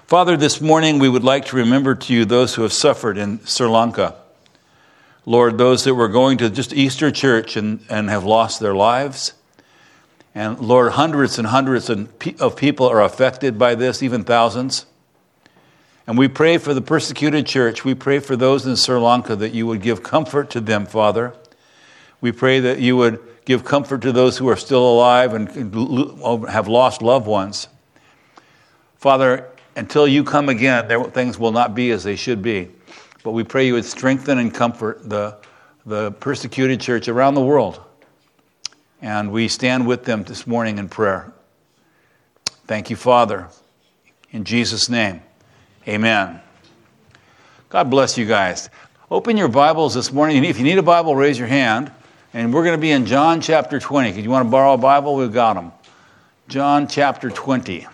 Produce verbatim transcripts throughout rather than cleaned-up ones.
Father, this morning we would like to remember to you those who have suffered in Sri Lanka. Lord, those that were going to just Easter church and, and have lost their lives. And Lord, hundreds and hundreds of people are affected by this, even thousands. And we pray for the persecuted church. We pray for those in Sri Lanka that you would give comfort to them, Father. We pray that you would give comfort to those who are still alive and have lost loved ones. Father, until you come again, there, things will not be as they should be. But we pray you would strengthen and comfort the, the persecuted church around the world. And we stand with them this morning in prayer. Thank you, Father. In Jesus' name, amen. God bless you guys. Open your Bibles this morning. If you need a Bible, raise your hand. And we're going to be in John chapter twenty. If you want to borrow a Bible, we've got them. John chapter twenty.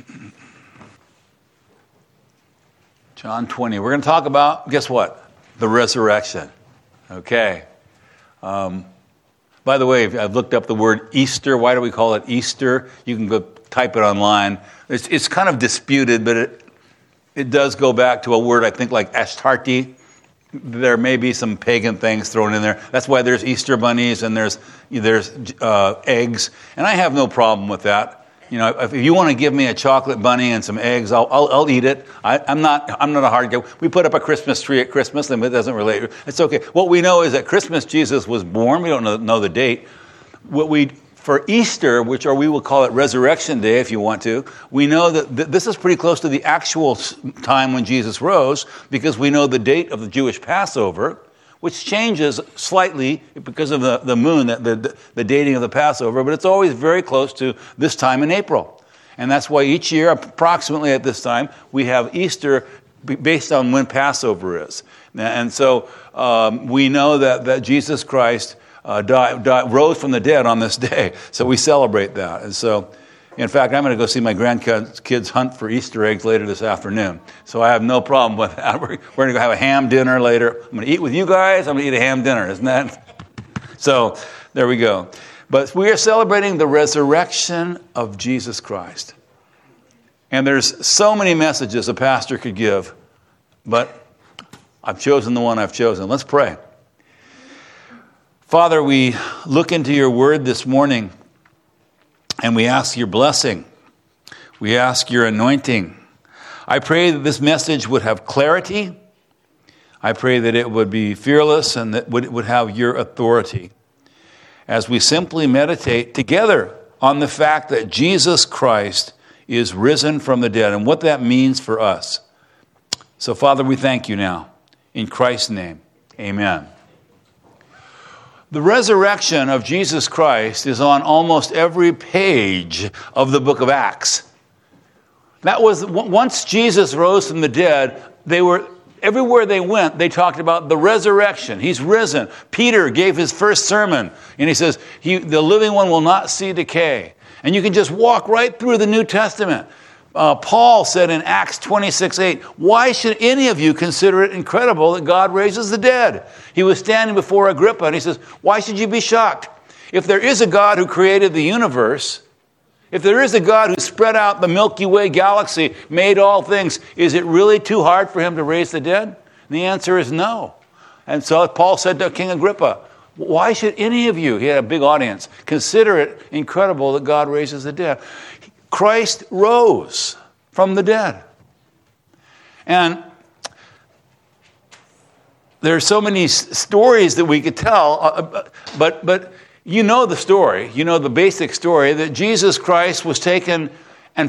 John twenty. We're going to talk about, guess what? The resurrection. Okay. Um, by the way, I've looked up the word Easter. Why do we call it Easter? You can go type it online. It's, it's kind of disputed, but it it does go back to a word, I think, like Astarti. There may be some pagan things thrown in there. That's why there's Easter bunnies and there's there's uh, eggs. And I have no problem with that. You know, if you want to give me a chocolate bunny and some eggs, I'll I'll, I'll eat it. I, I'm not I'm not a hard guy. We put up a Christmas tree at Christmas, and it doesn't relate. It's okay. What we know is that Christmas Jesus was born. We don't know, know the date. What we for Easter, which or we will call it Resurrection Day, if you want to, we know that th- this is pretty close to the actual time when Jesus rose, because we know the date of the Jewish Passover, which changes slightly because of the, the moon, the, the, the dating of the Passover, but it's always very close to this time in April. And that's why each year, approximately at this time, we have Easter based on when Passover is. And so um, we know that, that Jesus Christ uh, died, died, rose from the dead on this day. So we celebrate that. And so, in fact, I'm going to go see my grandkids hunt for Easter eggs later this afternoon. So I have no problem with that. We're, we're going to go have a ham dinner later. I'm going to eat with you guys. I'm going to eat a ham dinner, isn't that? So there we go. But we are celebrating the resurrection of Jesus Christ. And there's so many messages a pastor could give, but I've chosen the one I've chosen. Let's pray. Father, we look into your word this morning, and we ask your blessing. We ask your anointing. I pray that this message would have clarity. I pray that it would be fearless and that it would have your authority. As we simply meditate together on the fact that Jesus Christ is risen from the dead and what that means for us. So, Father, we thank you now. In Christ's name, amen. The resurrection of Jesus Christ is on almost every page of the book of Acts. That was, once Jesus rose from the dead, they were, everywhere they went, they talked about the resurrection. He's risen. Peter gave his first sermon, and he says, he, the living one will not see decay. And you can just walk right through the New Testament. Uh, Paul said in Acts twenty-six eight, why should any of you consider it incredible that God raises the dead? He was standing before Agrippa and he says, why should you be shocked? If there is a God who created the universe, if there is a God who spread out the Milky Way galaxy, made all things, is it really too hard for him to raise the dead? And the answer is no. And so Paul said to King Agrippa, why should any of you, he had a big audience, consider it incredible that God raises the dead? Christ rose from the dead. And there are so many s- stories that we could tell, uh, but but you know the story. You know the basic story that Jesus Christ was taken and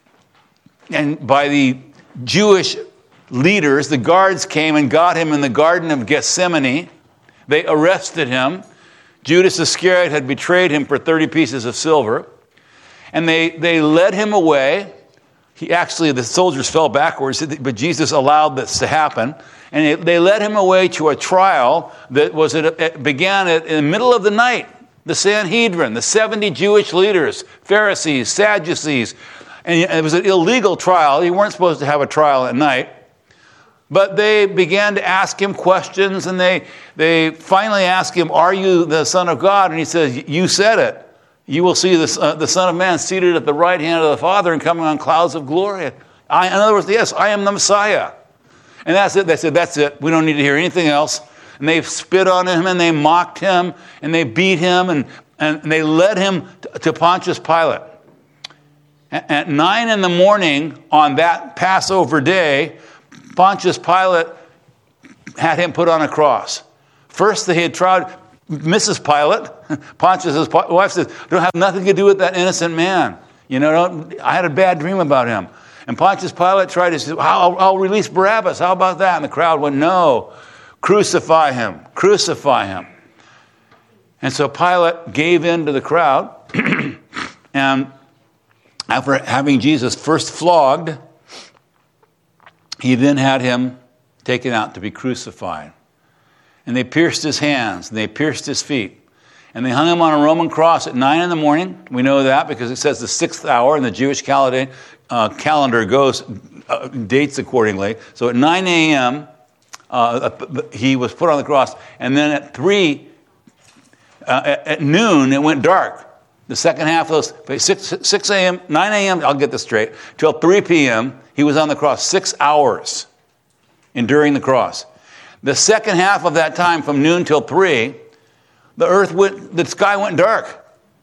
and by the Jewish leaders, the guards came and got him in the Garden of Gethsemane. They arrested him. Judas Iscariot had betrayed him for thirty pieces of silver. And they, they led him away. He actually, the soldiers fell backwards, but Jesus allowed this to happen. And they, they led him away to a trial that was at, it began at, in the middle of the night. The Sanhedrin, the seventy Jewish leaders, Pharisees, Sadducees. And it was an illegal trial. You weren't supposed to have a trial at night. But they began to ask him questions, and they, they finally asked him, are you the Son of God? And he says, you said it. You will see the, uh, the Son of Man seated at the right hand of the Father and coming on clouds of glory. I, in other words, yes, I am the Messiah. And that's it. They said, that's it. We don't need to hear anything else. And they spit on him, and they mocked him, and they beat him, and, and they led him to Pontius Pilate. At nine in the morning on that Passover day, Pontius Pilate had him put on a cross. First, they had tried, Missus Pilate, Pontius' wife says, don't have nothing to do with that innocent man. You know, don't, I had a bad dream about him. And Pontius Pilate tried to say, I'll, I'll release Barabbas. How about that? And the crowd went, no, crucify him, crucify him. And so Pilate gave in to the crowd, and after having Jesus first flogged, he then had him taken out to be crucified. And they pierced his hands, and they pierced his feet. And they hung him on a Roman cross at nine in the morning. We know that because it says the sixth hour, and the Jewish calendar, uh, calendar goes, uh, dates accordingly. So at nine a.m., uh, he was put on the cross. And then at three, uh, at, at noon, it went dark. The second half of those, six a.m., nine a.m., I'll get this straight, till three p.m., he was on the cross, six hours enduring the cross. The second half of that time, from noon till three, the earth went, the sky went dark.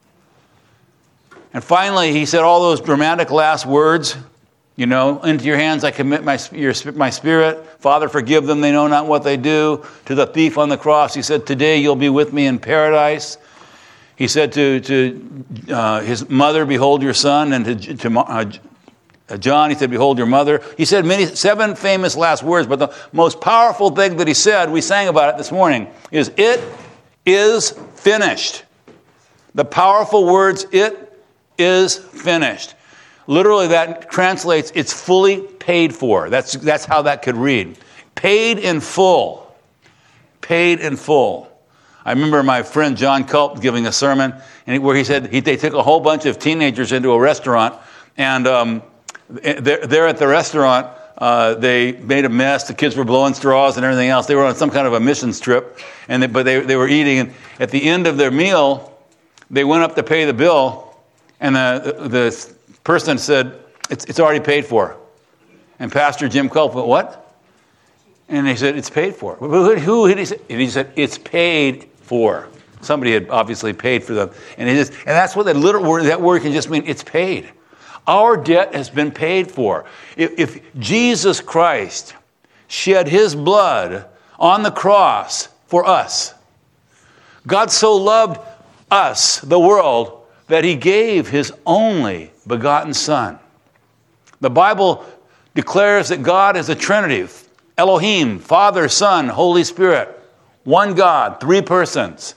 And finally, he said all those dramatic last words, you know, into your hands I commit my, your, my spirit. Father, forgive them, they know not what they do. To the thief on the cross, he said, today you'll be with me in paradise. He said to, to uh, his mother, behold your son, and to, to uh, John, he said, behold your mother. He said many, seven famous last words, but the most powerful thing that he said, we sang about it this morning, is it is finished. The powerful words, it is finished. Literally that translates, it's fully paid for. That's, that's how that could read. Paid in full. Paid in full. I remember my friend John Culp giving a sermon and where he said he, they took a whole bunch of teenagers into a restaurant, and um, there, there at the restaurant, uh, they made a mess. The kids were blowing straws and everything else. They were on some kind of a missions trip, and they, but they, they were eating. And at the end of their meal, they went up to pay the bill, and the, the person said, it's, it's already paid for. And Pastor Jim Culp went, what? And they said, it's paid for. Who did he say? And he said, it's paid for. Somebody had obviously paid for them. And, it is, and that's what that little word, that word can just mean, it's paid. Our debt has been paid for. If, if Jesus Christ shed his blood on the cross for us, God so loved us, the world, that he gave his only begotten Son. The Bible declares that God is a Trinity. Elohim, Father, Son, Holy Spirit. One God, three persons.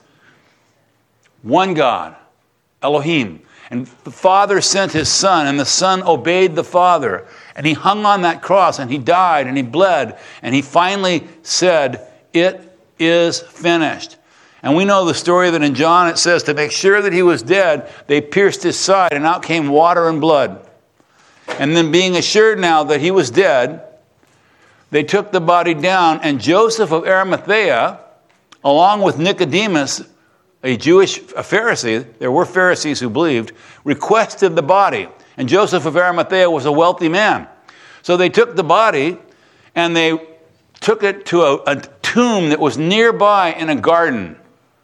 One God, Elohim. And the Father sent his Son, and the Son obeyed the Father. And he hung on that cross, and he died, and he bled. And he finally said, it is finished. And we know the story that in John it says, to make sure that he was dead, they pierced his side, and out came water and blood. And then being assured now that he was dead, they took the body down, and Joseph of Arimathea, along with Nicodemus, a Jewish a Pharisee, there were Pharisees who believed, requested the body. And Joseph of Arimathea was a wealthy man. So they took the body, and they took it to a, a tomb that was nearby in a garden.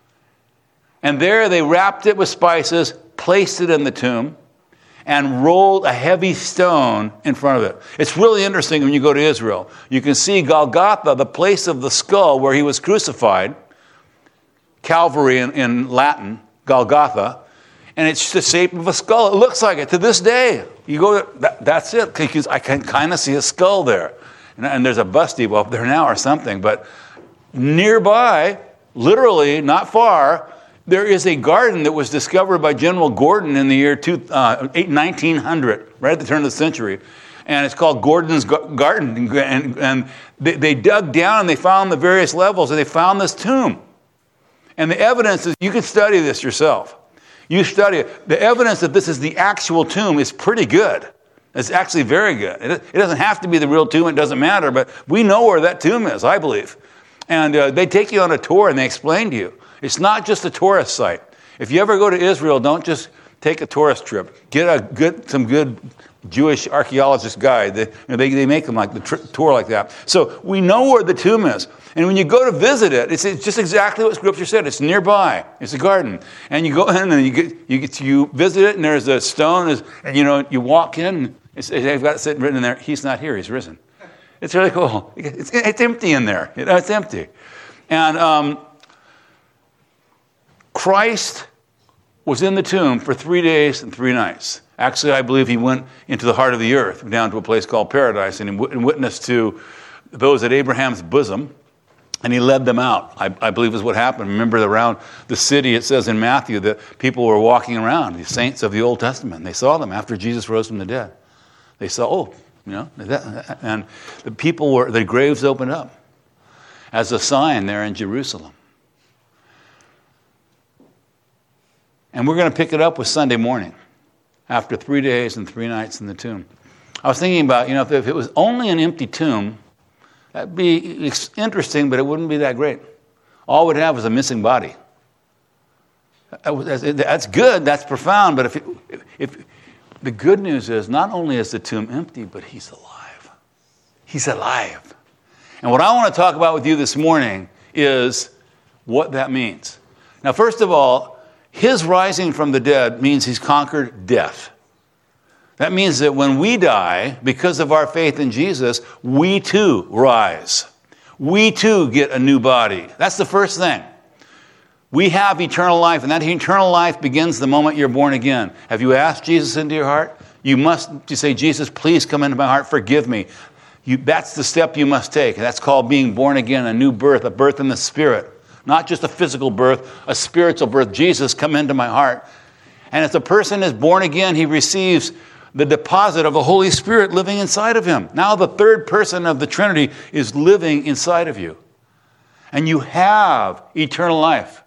And there they wrapped it with spices, placed it in the tomb, and rolled a heavy stone in front of it. It's really interesting when you go to Israel. You can see Golgotha, the place of the skull where he was crucified, Calvary in, in Latin, Golgotha, and it's the shape of a skull. It looks like it to this day. You go, that, that's it, because I can kind of see a skull there. And, and there's a bus depot up there now or something, but nearby, literally not far, there is a garden that was discovered by General Gordon in the year two, uh, nineteen hundred, right at the turn of the century. And it's called Gordon's Garden. And, and they, they dug down and they found the various levels, and they found this tomb. And the evidence is, you can study this yourself. You study it. The evidence that this is the actual tomb is pretty good. It's actually very good. It, it doesn't have to be the real tomb. It doesn't matter. But we know where that tomb is, I believe. And uh, they take you on a tour and they explain to you. It's not just a tourist site. If you ever go to Israel, don't just take a tourist trip. Get a good, some good Jewish archaeologist guide. They, you know, they, they make them like the tr- tour like that. So we know where the tomb is. And when you go to visit it, it's, it's just exactly what Scripture said. It's nearby. It's a garden. And you go in and you get, you, get, you visit it, and there's a stone, and you know, you walk in, it's, they've got it sitting written in there, he's not here, he's risen. It's really cool. It's, it's empty in there. You know, it's empty. And um, Christ was in the tomb for three days and three nights. Actually, I believe he went into the heart of the earth, down to a place called paradise, and he witnessed to those at Abraham's bosom, and he led them out. I, I believe is what happened. Remember, around the city, it says in Matthew that people were walking around, the saints of the Old Testament. They saw them after Jesus rose from the dead. They saw, oh, you know, that, and the people were, the graves opened up as a sign there in Jerusalem. And we're going to pick it up with Sunday morning, after three days and three nights in the tomb. I was thinking about, you know, if, if it was only an empty tomb, that'd be interesting, but it wouldn't be that great. All we'd have was a missing body. That's good, that's profound, but if, it, if the good news is, not only is the tomb empty, but he's alive. He's alive. And what I want to talk about with you this morning is what that means. Now, first of all, his rising from the dead means he's conquered death. That means that when we die, because of our faith in Jesus, we too rise. We too get a new body. That's the first thing. We have eternal life, and that eternal life begins the moment you're born again. Have you asked Jesus into your heart? You must you say, Jesus, please come into my heart, forgive me. You, that's the step you must take. That's called being born again, a new birth, a birth in the Spirit. Not just a physical birth, a spiritual birth. Jesus, come into my heart. And if the person is born again, he receives the deposit of the Holy Spirit living inside of him. Now the third person of the Trinity is living inside of you. And you have eternal life.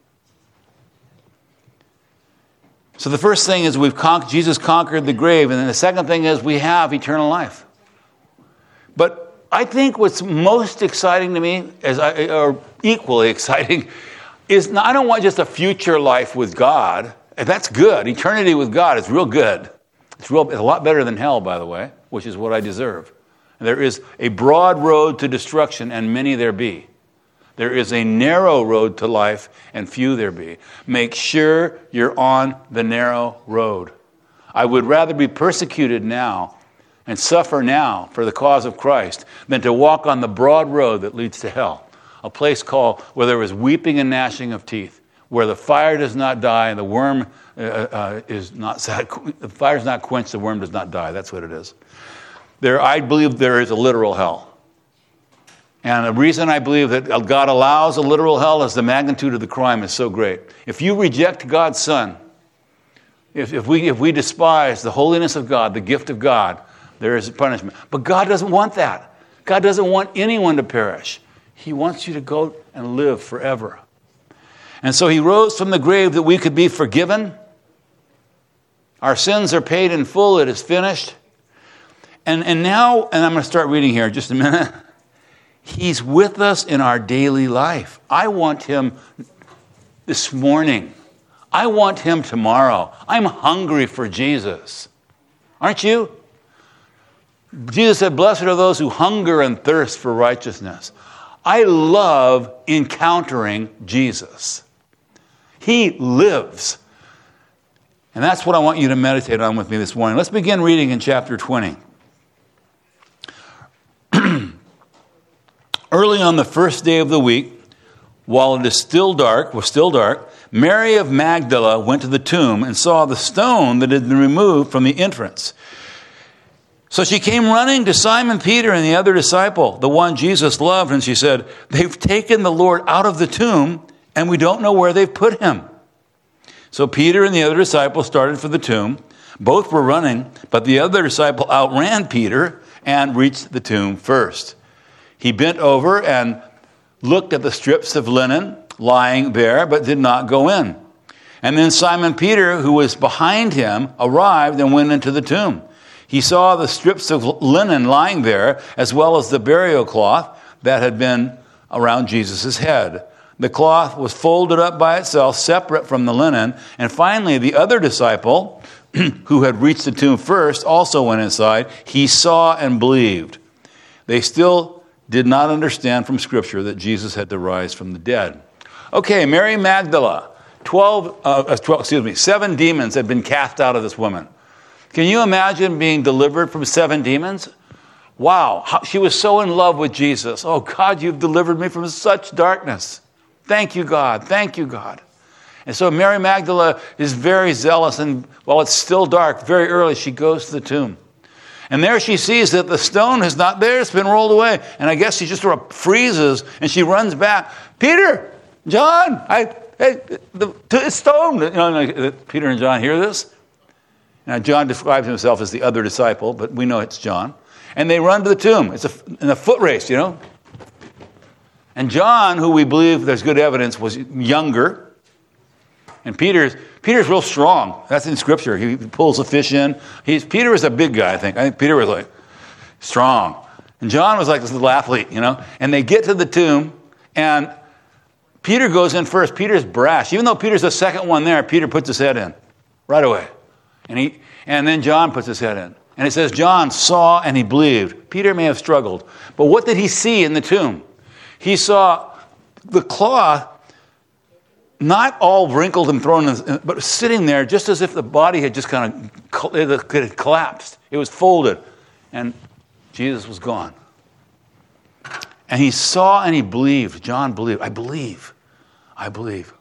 So the first thing is we've con- Jesus conquered the grave. And then the second thing is we have eternal life. But I think what's most exciting to me, is, or equally exciting, is not, I don't want just a future life with God. And that's good. Eternity with God is real good. It's, real, it's a lot better than hell, by the way, which is what I deserve. There is a broad road to destruction, and many there be. There is a narrow road to life, and few there be. Make sure you're on the narrow road. I would rather be persecuted now and suffer now for the cause of Christ than to walk on the broad road that leads to hell, a place called where there is weeping and gnashing of teeth, where the fire does not die and the worm uh, uh, is not sad. The fire is not quenched, the worm does not die. That's what it is. There, I believe there is a literal hell. And the reason I believe that God allows a literal hell is the magnitude of the crime is so great. If you reject God's Son, if, if we if we despise the holiness of God, the gift of God, there is a punishment. But God doesn't want that. God doesn't want anyone to perish. He wants you to go and live forever. And so he rose from the grave that we could be forgiven. Our sins are paid in full. It is finished. And, and now, and I'm going to start reading here in just a minute. He's with us in our daily life. I want him this morning. I want him tomorrow. I'm hungry for Jesus. Aren't you? Jesus said, blessed are those who hunger and thirst for righteousness. I love encountering Jesus. He lives. And that's what I want you to meditate on with me this morning. Let's begin reading in chapter twenty. Early on the first day of the week, while it is still dark, was still dark, Mary of Magdala went to the tomb and saw the stone that had been removed from the entrance. So she came running to Simon Peter and the other disciple, the one Jesus loved, and she said, they've taken the Lord out of the tomb, and we don't know where they've put him. So Peter and the other disciple started for the tomb. Both were running, but the other disciple outran Peter and reached the tomb first. He bent over and looked at the strips of linen lying there, but did not go in. And then Simon Peter, who was behind him, arrived and went into the tomb. He saw the strips of linen lying there, as well as the burial cloth that had been around Jesus' head. The cloth was folded up by itself, separate from the linen. And finally, the other disciple, who had reached the tomb first, also went inside. He saw and believed. They still did not understand from Scripture that Jesus had to rise from the dead. Okay, Mary Magdalene, twelve, uh, twelve, excuse me, seven demons had been cast out of this woman. Can you imagine being delivered from seven demons? Wow, how, she was so in love with Jesus. Oh, God, you've delivered me from such darkness. Thank you, God. Thank you, God. And so Mary Magdalene is very zealous, and while it's still dark, very early, she goes to the tomb. And there she sees that the stone is not there, it's been rolled away. And I guess she just sort of freezes, and she runs back. Peter, John, I, hey, the, the stone. You know, Peter and John hear this. Now, John describes himself as the other disciple, but we know it's John. And they run to the tomb. It's a, in a foot race, you know. And John, who we believe there's good evidence, was younger. And Peter's Peter's real strong. That's in Scripture. He pulls a fish in. He's Peter was a big guy, I think. I think Peter was like strong. And John was like this little athlete, you know. And they get to the tomb, and Peter goes in first. Peter's brash. Even though Peter's the second one there, Peter puts his head in right away. And he and then John puts his head in. And it says John saw and he believed. Peter may have struggled. But what did he see in the tomb? He saw the cloth not all wrinkled and thrown, in, but sitting there just as if the body had just kind of it had collapsed. It was folded. And Jesus was gone. And he saw and he believed. John believed. I believe. I believe.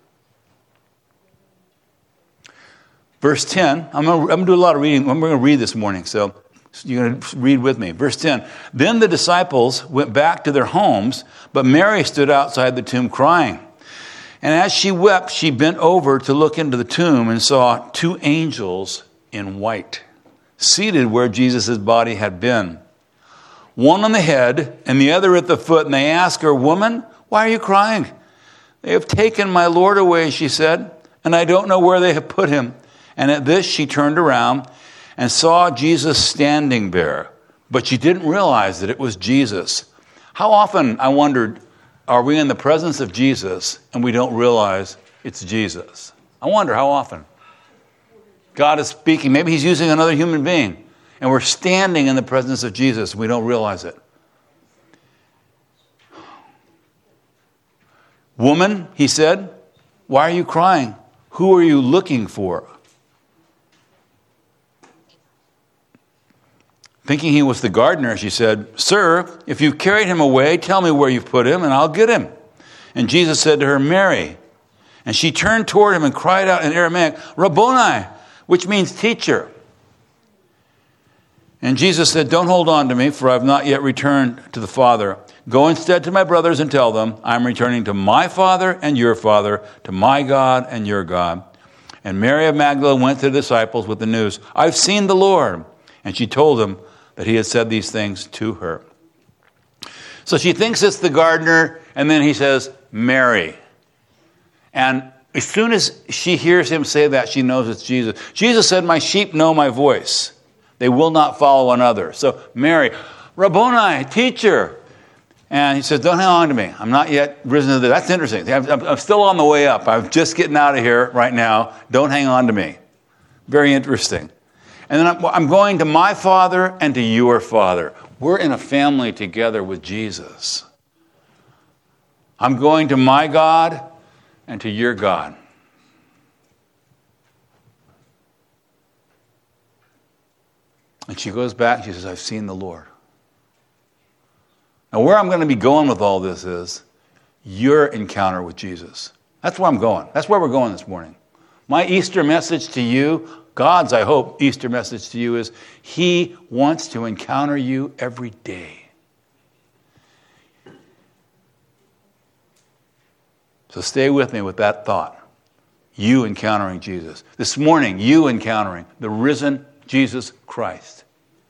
Verse ten, I'm going to do a lot of reading. I'm going to read this morning, so you're going to read with me. Verse ten, then the disciples went back to their homes, but Mary stood outside the tomb crying. And as she wept, she bent over to look into the tomb and saw two angels in white, seated where Jesus' body had been, one on the head and the other at the foot. And they asked her, "Woman, why are you crying?" "They have taken my Lord away," she said, "and I don't know where they have put him." And at this, she turned around and saw Jesus standing there. But she didn't realize that it was Jesus. How often, I wondered, are we in the presence of Jesus and we don't realize it's Jesus? I wonder how often. God is speaking. Maybe he's using another human being. And we're standing in the presence of Jesus and we don't realize it. "Woman," he said, "why are you crying? Who are you looking for?" Thinking he was the gardener, she said, "Sir, if you've carried him away, tell me where you've put him, and I'll get him." And Jesus said to her, "Mary." And she turned toward him and cried out in Aramaic, "Rabboni," which means teacher. And Jesus said, "Don't hold on to me, for I've not yet returned to the Father. Go instead to my brothers and tell them, I'm returning to my Father and your Father, to my God and your God." And Mary of Magdala went to the disciples with the news, "I've seen the Lord." And she told them that he had said these things to her. So she thinks it's the gardener, and then he says, "Mary." And as soon as she hears him say that, she knows it's Jesus. Jesus said, "My sheep know my voice. They will not follow another." So Mary, "Rabboni," teacher. And he says, "Don't hang on to me. I'm not yet risen to the..." That's interesting. I'm, I'm still on the way up. I'm just getting out of here right now. Don't hang on to me. Very interesting. And then I'm, I'm going to my Father and to your Father. We're in a family together with Jesus. I'm going to my God and to your God. And she goes back and she says, "I've seen the Lord." Now, where I'm going to be going with all this is your encounter with Jesus. That's where I'm going. That's where we're going this morning. My Easter message to you, God's, I hope, Easter message to you is he wants to encounter you every day. So stay with me with that thought. You encountering Jesus. This morning, you encountering the risen Jesus Christ.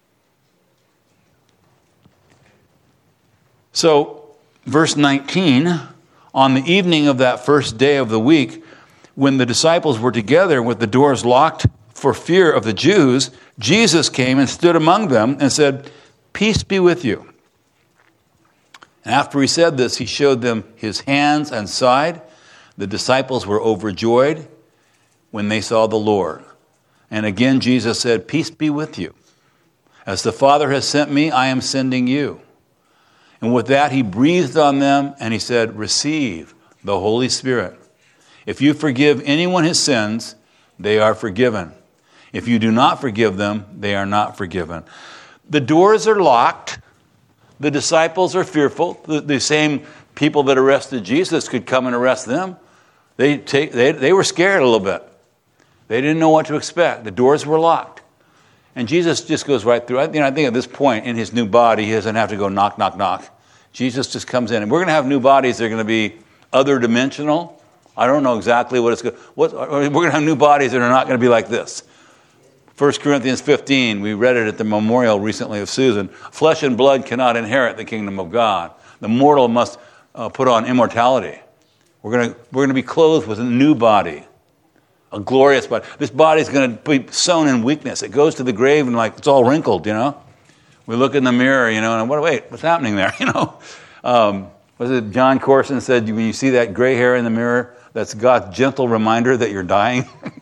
So, verse nineteen, on the evening of that first day of the week, when the disciples were together with the doors locked for fear of the Jews, Jesus came and stood among them and said, "Peace be with you." And after he said this, he showed them his hands and side. The disciples were overjoyed when they saw the Lord. And again, Jesus said, peace be with you. As the Father has sent me, I am sending you. And with that, he breathed on them and he said, receive the Holy Spirit. If you forgive anyone his sins, they are forgiven. If you do not forgive them, they are not forgiven. The doors are locked. The disciples are fearful. The, the same people that arrested Jesus could come and arrest them. They, take, they, they were scared a little bit. They didn't know what to expect. The doors were locked. And Jesus just goes right through. You know, I think at this point in his new body, he doesn't have to go knock, knock, knock. Jesus just comes in. And we're going to have new bodies that are going to be other dimensional. I don't know exactly what it's going to what We're going to have new bodies that are not going to be like this. First Corinthians fifteen, we read it at the memorial recently of Susan. Flesh and blood cannot inherit the kingdom of God. The mortal must uh, put on immortality. We're going to we're going to be clothed with a new body. A glorious body. This body is going to be sown in weakness. It goes to the grave and like it's all wrinkled, you know. We look in the mirror, you know, and what? Wait, what's happening there? You know, um, was it John Corson said when you see that gray hair in the mirror, that's God's gentle reminder that you're dying.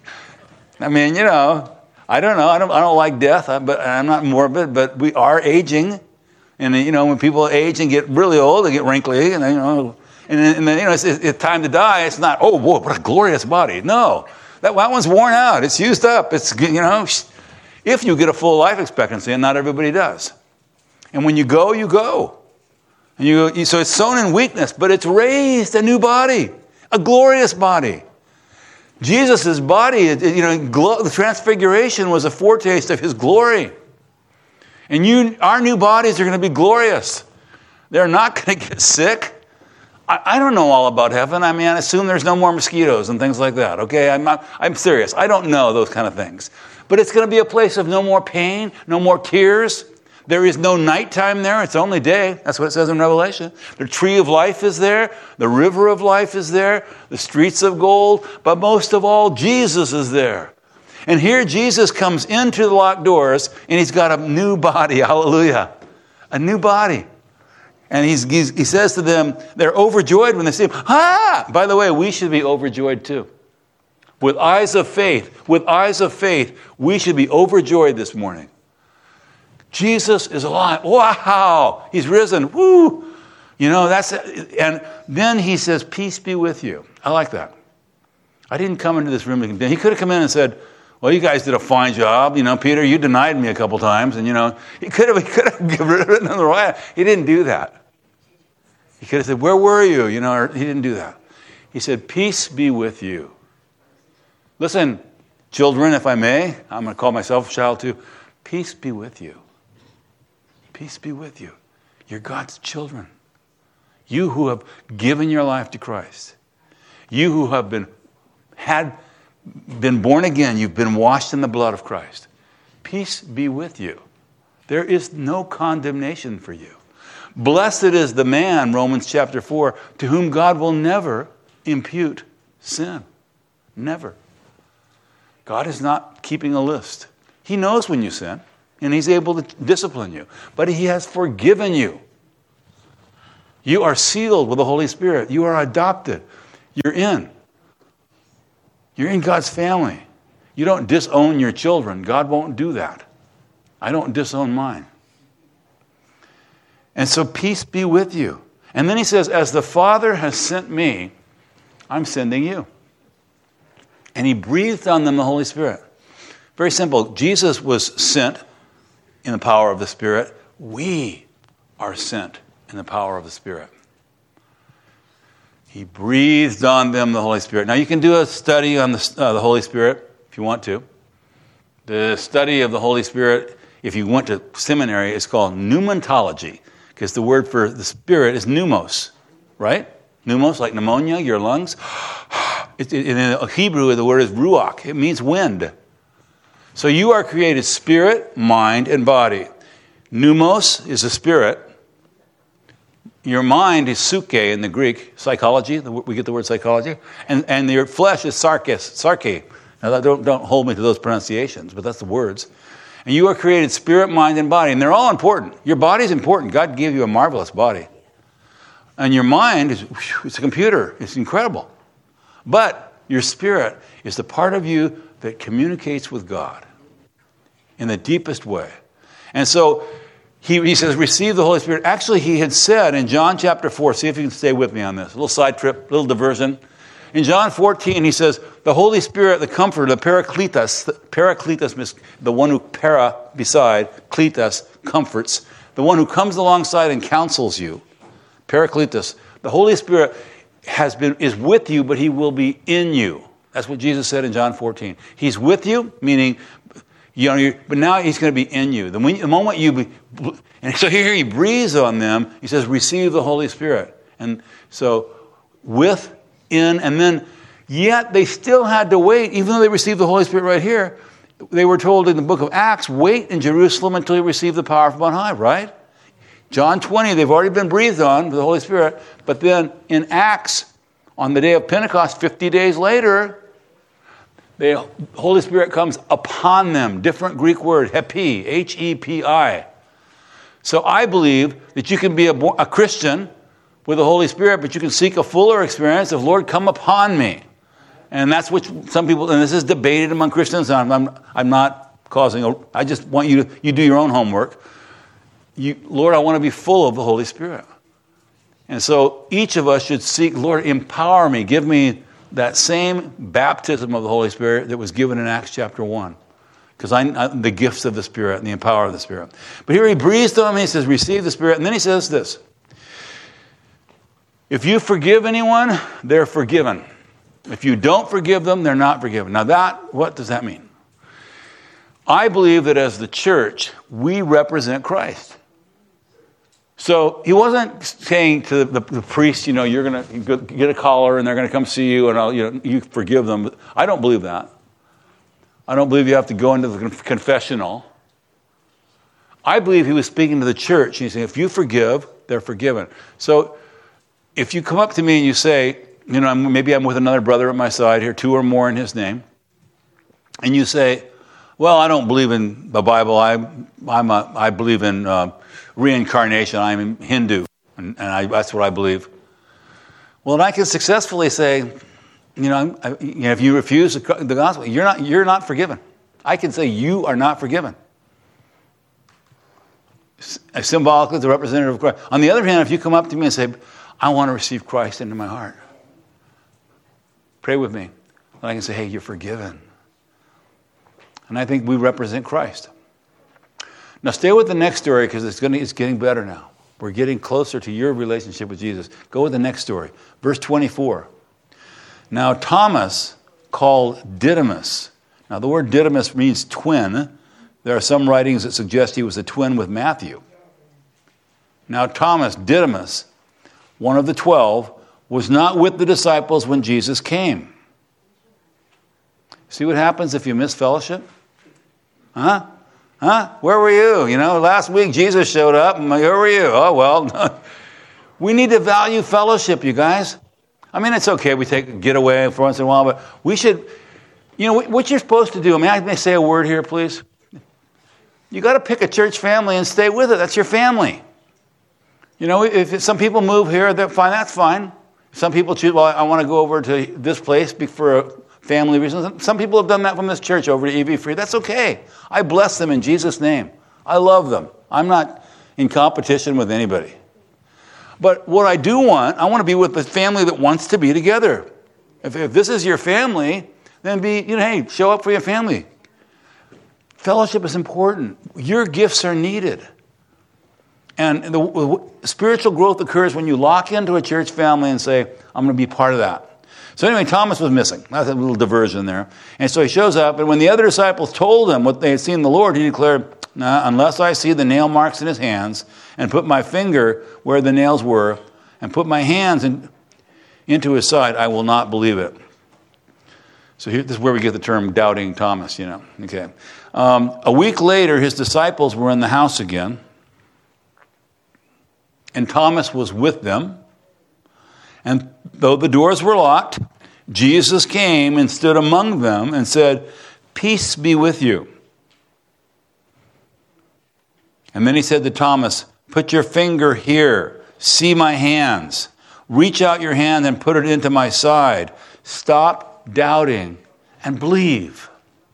I mean, you know, I don't know. I don't. I don't like death, but I'm not morbid. But we are aging, and you know, when people age and get really old, they get wrinkly, and you know, and then, and then you know, it's, it's time to die. It's not. Oh, whoa, what a glorious body. No. That, that one's worn out. It's used up. It's, you know, if you get a full life expectancy, and not everybody does. And when you go, you go. And you, you so it's sown in weakness, but it's raised a new body, a glorious body. Jesus' body, you know, glo- the transfiguration was a foretaste of his glory. And you, our new bodies are going to be glorious. They're not going to get sick. I don't know all about heaven. I mean, I assume there's no more mosquitoes and things like that, okay? I'm not, I'm serious. I don't know those kind of things. But it's going to be a place of no more pain, no more tears. There is no nighttime there. It's only day. That's what it says in Revelation. The tree of life is there. The river of life is there. The streets of gold. But most of all, Jesus is there. And here Jesus comes into the locked doors, and he's got a new body. Hallelujah. A new body. And he's, he's, he says to them, they're overjoyed when they see him. Ah! By the way, we should be overjoyed too. With eyes of faith, with eyes of faith, we should be overjoyed this morning. Jesus is alive. Wow! He's risen. Woo! You know, that's it. And then he says, peace be with you. I like that. I didn't come into this room. He could have come in and said, well, you guys did a fine job. You know, Peter, you denied me a couple times. And, you know, he could have, he could have written on the right. He didn't do that. He could have said, where were you? You know, or he didn't do that. He said, peace be with you. Listen, children, if I may, I'm going to call myself a child too. Peace be with you. Peace be with you. You're God's children. You who have given your life to Christ. You who have been had been born again. You've been washed in the blood of Christ. Peace be with you. There is no condemnation for you. Blessed is the man, Romans chapter four, to whom God will never impute sin. Never. God is not keeping a list. He knows when you sin, and he's able to discipline you. But he has forgiven you. You are sealed with the Holy Spirit. You are adopted. You're in. You're in God's family. You don't disown your children. God won't do that. I don't disown mine. And so peace be with you. And then he says, as the Father has sent me, I'm sending you. And he breathed on them the Holy Spirit. Very simple. Jesus was sent in the power of the Spirit. We are sent in the power of the Spirit. He breathed on them the Holy Spirit. Now you can do a study on the, uh, the Holy Spirit if you want to. The study of the Holy Spirit, if you went to seminary, is called pneumatology, because the word for the Spirit is pneumos, right? Pneumos, like pneumonia, your lungs. It, it, in Hebrew, the word is ruach. It means wind. So you are created spirit, mind, and body. Pneumos is a spirit. Your mind is suke in the Greek, psychology. We get the word psychology. And, and your flesh is sarkis, sarke. Now, don't, don't hold me to those pronunciations, but that's the words. And you are created spirit, mind, and body. And they're all important. Your body is important. God gave you a marvelous body. And your mind, is it's a computer. It's incredible. But your spirit is the part of you that communicates with God in the deepest way. And so he, he says, receive the Holy Spirit. Actually, he had said in John chapter four, see if you can stay with me on this, a little side trip, a little diversion. In John fourteen, he says, the Holy Spirit, the Comforter, the Paracletus, the Paracletus, the one who para, beside, kletos, comforts, the one who comes alongside and counsels you, Paracletus. The Holy Spirit has been is with you, but he will be in you. That's what Jesus said in John fourteen. He's with you, meaning, you know, you're, but now he's going to be in you. The, when, the moment you, be, and so here he breathes on them. He says, receive the Holy Spirit. And so, with, in, and then, yet they still had to wait, even though they received the Holy Spirit right here. They were told in the book of Acts, wait in Jerusalem until you receive the power from on high, right? John twenty, they've already been breathed on with the Holy Spirit. But then in Acts, on the day of Pentecost, fifty days later, the Holy Spirit comes upon them. Different Greek word, hepi, H E P I. So I believe that you can be a, a Christian with the Holy Spirit, but you can seek a fuller experience of, Lord, come upon me. And that's what some people, and this is debated among Christians. I'm, I'm, I'm not causing, a, I just want you to, you do your own homework. You, Lord, I want to be full of the Holy Spirit. And so each of us should seek, Lord, empower me. Give me that same baptism of the Holy Spirit that was given in Acts chapter one. Because I, I the gifts of the Spirit and the power of the Spirit. But here he breathes to them and he says, receive the Spirit. And then he says this. If you forgive anyone, they're forgiven. If you don't forgive them, they're not forgiven. Now that, what does that mean? I believe that as the church, we represent Christ. So he wasn't saying to the, the, the priest, you know, you're going to get a collar and they're going to come see you and I'll, you know, you forgive them. I don't believe that. I don't believe you have to go into the confessional. I believe he was speaking to the church. He's saying, if you forgive, they're forgiven. So if you come up to me and you say, you know, maybe I'm with another brother at my side here, two or more in his name, and you say, well, I don't believe in the Bible. I I'm a, I believe in uh, reincarnation. I'm Hindu, and, and I, that's what I believe. Well, and I can successfully say, you know, I, you know, if you refuse the, the gospel, you're not you're not forgiven. I can say you are not forgiven. Symbolically, the representative of Christ. On the other hand, if you come up to me and say, I want to receive Christ into my heart, pray with me, and I can say, hey, you're forgiven. And I think we represent Christ. Now stay with the next story because it's going to, it's getting better now. We're getting closer to your relationship with Jesus. Go with the next story. Verse twenty-four. Now Thomas, called Didymus. Now the word Didymus means twin. There are some writings that suggest he was a twin with Matthew. Now Thomas, Didymus, one of the twelve, was not with the disciples when Jesus came. See what happens if you miss fellowship? Huh? Huh? Where were you? You know, last week Jesus showed up, and where were you? Oh, well, we need to value fellowship, you guys. I mean, it's okay, we take a getaway for once in a while, but we should, you know, what you're supposed to do, may I may say a word here, please? You got to pick a church family and stay with it. That's your family. You know, if some people move here, they're fine, that's fine. Some people choose, well, I want to go over to this place for family reasons. Some people have done that from this church over to E V Free. That's okay. I bless them in Jesus' name. I love them. I'm not in competition with anybody. But what I do want, I want to be with the family that wants to be together. If, if this is your family, then be, you know, hey, show up for your family. Fellowship is important. Your gifts are needed. And the, the spiritual growth occurs when you lock into a church family and say, I'm going to be part of that. So anyway, Thomas was missing. That's a little diversion there. And so he shows up, and when the other disciples told him what they had seen the Lord, he declared, nah, unless I see the nail marks in his hands and put my finger where the nails were and put my hands in, into his side, I will not believe it. So here, this is where we get the term doubting Thomas, you know. Okay. Um, a week later, his disciples were in the house again, and Thomas was with them. And though the doors were locked, Jesus came and stood among them and said, peace be with you. And then he said to Thomas, put your finger here, see my hands. Reach out your hand and put it into my side. Stop doubting and believe.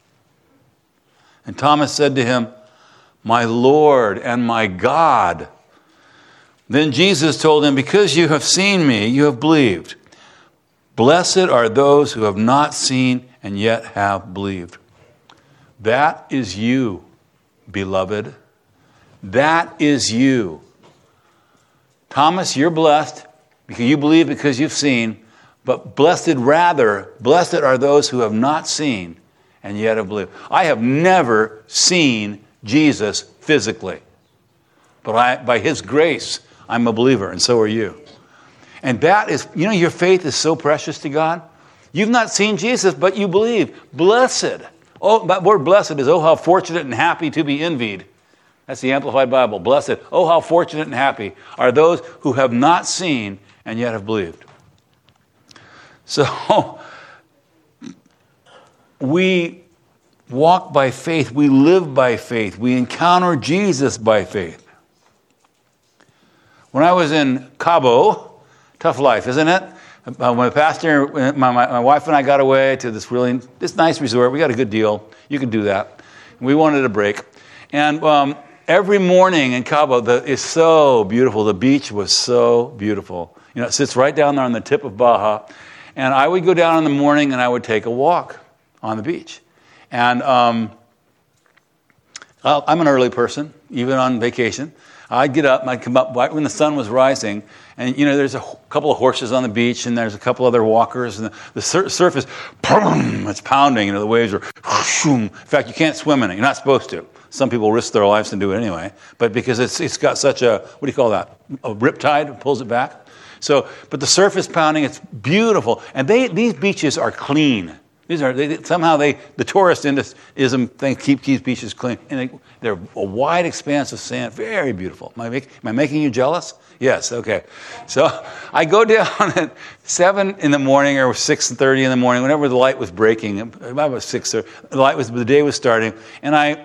And Thomas said to him, "My Lord and my God." Then Jesus told him, "Because you have seen me, you have believed. Blessed are those who have not seen and yet have believed." That is you, beloved. That is you. Thomas, you're blessed because you believe because you've seen, but blessed rather, blessed are those who have not seen and yet have believed. I have never seen Jesus physically, but I, by his grace, I'm a believer, and so are you. And that is, you know, your faith is so precious to God. You've not seen Jesus, but you believe. Blessed. Oh, that word blessed is, oh, how fortunate and happy to be envied. That's the Amplified Bible. Blessed. Oh, how fortunate and happy are those who have not seen and yet have believed. So, we walk by faith. We live by faith. We encounter Jesus by faith. When I was in Cabo, tough life, isn't it? Uh, when the pastor, my, my, my wife and I got away to this really, this nice resort. We got a good deal. You can do that. We wanted a break. And um, every morning in Cabo, the, it's so beautiful. The beach was so beautiful. You know, it sits right down there on the tip of Baja. And I would go down in the morning and I would take a walk on the beach. And um, I'm an early person, even on vacation. I'd get up and I'd come up right when the sun was rising. And, you know, there's a couple of horses on the beach and there's a couple other walkers. And the, the sur- surface, boom, it's pounding. You know, the waves are, whooshum. In fact, you can't swim in it. You're not supposed to. Some people risk their lives and do it anyway. But because it's it's got such a, what do you call that? A riptide pulls it back. So, but the surface pounding, it's beautiful. And they these beaches are clean. These are they, somehow they the tourist industry thing keep keeps beaches clean, and they, they're a wide expanse of sand, very beautiful. Am I, make, am I making you jealous? Yes. Okay. So I go down at seven in the morning or six thirty in the morning, whenever the light was breaking. About six, the light was the day was starting, and I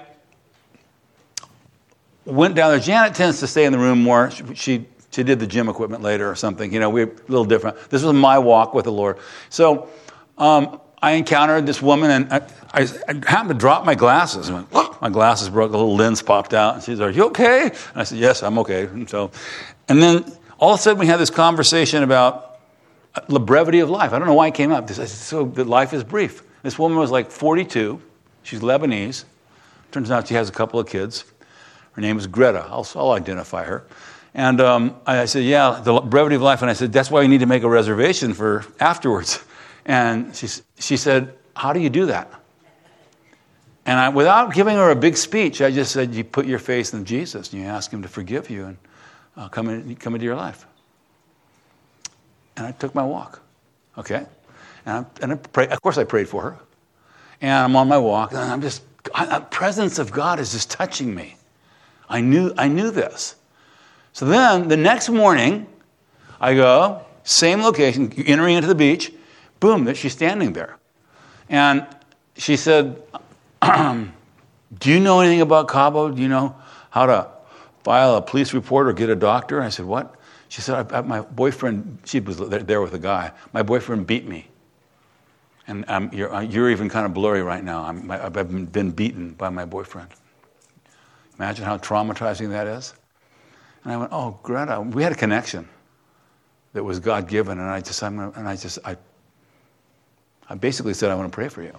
went down there. Janet tends to stay in the room more. She. she She did the gym equipment later or something. You know, we're a little different. This was my walk with the Lord. So um, I encountered this woman, and I, I, I happened to drop my glasses. And went, my glasses broke, a little lens popped out. And she said, "Are you okay?" And I said, "Yes, I'm okay." And so, and then all of a sudden we had this conversation about the brevity of life. I don't know why it came up. I said, so that life is brief. This woman was like forty-two. She's Lebanese. Turns out she has a couple of kids. Her name is Greta. I'll, I'll identify her. And um, I said, yeah, the brevity of life. And I said, that's why you need to make a reservation for afterwards. And she, she said, how do you do that? And I, without giving her a big speech, I just said, you put your faith in Jesus and you ask him to forgive you and uh, come, in, come into your life. And I took my walk. Okay? And, I, and I prayed, of course I prayed for her. And I'm on my walk, and I'm just, the presence of God is just touching me. I knew, I knew this. So then, the next morning, I go, same location, entering into the beach, boom, she's standing there. And she said, do you know anything about Cabo? Do you know how to file a police report or get a doctor? I said, what? She said, I, I, my boyfriend, she was there with a guy, my boyfriend beat me. And um, you're, you're even kind of blurry right now. I'm, I've been beaten by my boyfriend. Imagine how traumatizing that is. And I went, oh, Greta, we had a connection that was God-given, and I just, I'm gonna, and I just, I, I basically said, I want to pray for you.